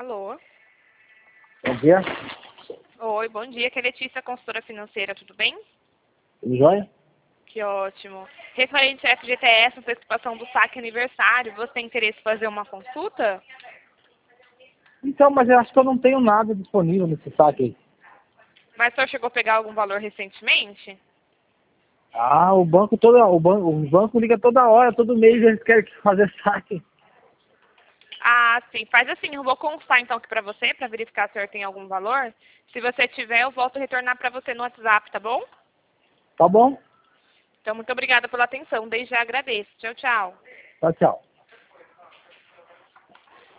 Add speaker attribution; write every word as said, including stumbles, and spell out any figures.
Speaker 1: Alô?
Speaker 2: Bom dia.
Speaker 1: Oi, bom dia. Aqui é Letícia, consultora financeira, tudo bem?
Speaker 2: Tudo jóia?
Speaker 1: Que ótimo. Referente à F G T S, antecipação do saque aniversário, você tem interesse em fazer uma consulta?
Speaker 2: Então, mas eu acho que eu não tenho nada disponível nesse saque aí.
Speaker 1: Mas o senhor chegou a pegar algum valor recentemente?
Speaker 2: Ah, o banco toda, o banco, o banco liga toda hora, todo mês eles querem fazer saque.
Speaker 1: Ah, sim. Faz assim, eu vou constar então aqui pra você, pra verificar se o senhor tem algum valor. Se você tiver, eu volto a retornar pra você no WhatsApp, tá bom?
Speaker 2: Tá bom?
Speaker 1: Então, muito obrigada pela atenção. Desde já agradeço. Tchau, tchau.
Speaker 2: Tchau, tchau.